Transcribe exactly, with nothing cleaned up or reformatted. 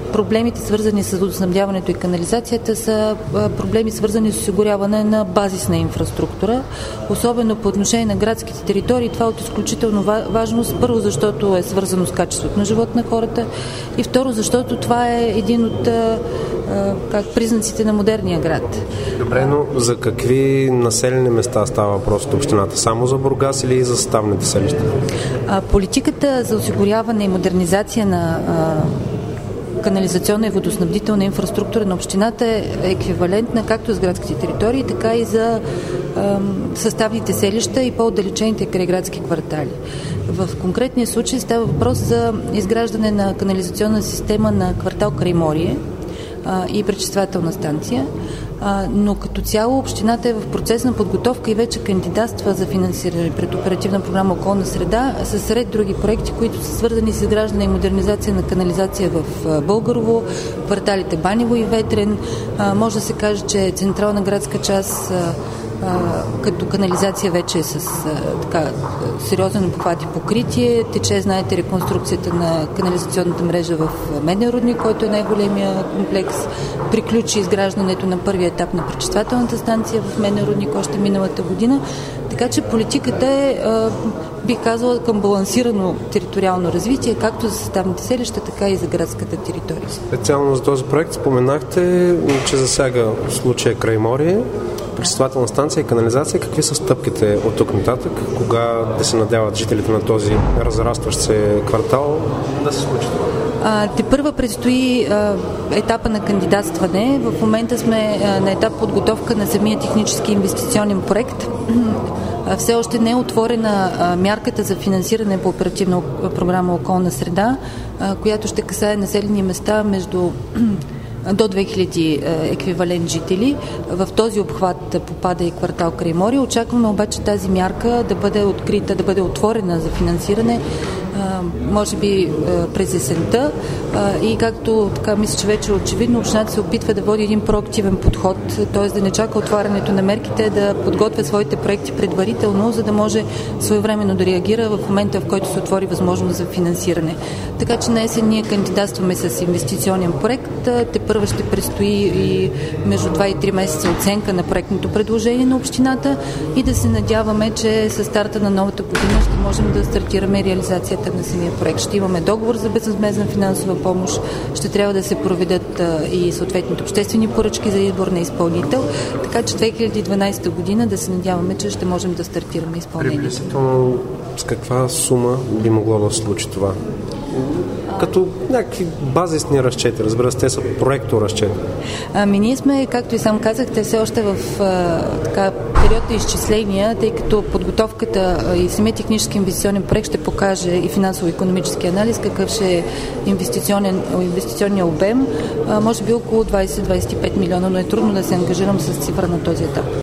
проблемите, свързани с водоснабдяването и канализацията, са проблеми, свързани с осигуряване на базисна инфраструктура, особено по отношение на градските територии. Това е от изключително важност. Първо, защото е свързано с качеството на живот на хората, и второ, защото това е един от как, признаците на модерния град. Добре, но за какви населени места става въпрос от общината? Само за Бургас или и за съставните селища? А, политиката за осигуряване и модернизация на а, канализационна и водоснабдителна инфраструктура на общината е еквивалентна както за градските територии, така и за а, съставните селища и по-отдалечените крайградски квартали. В конкретния случай става въпрос за изграждане на канализационна система на квартал Крайморие и пречиствателна станция, но като цяло общината е в процес на подготовка и вече кандидатства за финансиране пред Оперативна програма Околна среда с ред други проекти, които са свързани с изграждане и модернизация на канализация в Българово, кварталите Банево и Ветрен. Може да се каже, че централна градска част като канализация вече е с така, сериозен обхват и покритие. Тече, знаете, реконструкцията на канализационната мрежа в Меден рудник, който е най-големия комплекс. Приключи изграждането на първия етап на пречиствателната станция в Меден рудник още миналата година. Така че политиката е, бих казала, към балансирано териториално развитие, както за съставните селища, така и за градската територия. Специално за този проект споменахте, че засяга в случая Крайморие, пречиствателна станция и канализация. Какви са стъпките от тук нататък? Кога да се надяват жителите на този разрастващ се квартал да се случи това? Те първа предстои а, етапа на кандидатстване. В момента сме а, на етап подготовка на самия технически инвестиционен проект. А, все още не е отворена а, мярката за финансиране по Оперативна програма Околна среда, а, която ще касае населени места между до две хиляди еквивалент жители. В този обхват попада и квартал Крайморие. Очакваме обаче тази мярка да бъде открита, да бъде отворена за финансиране може би през есента, и както така мисля, че вече очевидно общината се опитва да води един проактивен подход, т.е. да не чака отварянето на мерките, да подготвя своите проекти предварително, за да може своевременно да реагира в момента, в който се отвори възможност за финансиране. Така че на есен ние кандидатстваме с инвестиционен проект. Те първо ще предстои и между два и три месеца оценка на проектното предложение на общината и да се надяваме, че със старта на новата година ще можем да стартираме реализацията на самия проект. Ще имаме договор за безвъзмездна финансова помощ, ще трябва да се проведат а, и съответните обществени поръчки за избор на изпълнител, така че две хиляди и дванадесета година да се надяваме, че ще можем да стартираме изпълнението. Приблизително с каква сума би могло да се случи това? Като някакви базисни разчети, разбира се, те са проекторазчети. Ами ние сме, както и сам казахте, все още в а, така, период на изчисления, тъй като подготовката и самия технически инвестиционен проект ще покаже и финансово-икономически анализ, какъв ще е инвестиционния обем. А, може би около двадесет до двадесет и пет милиона, но е трудно да се ангажирам с цифра на този етап.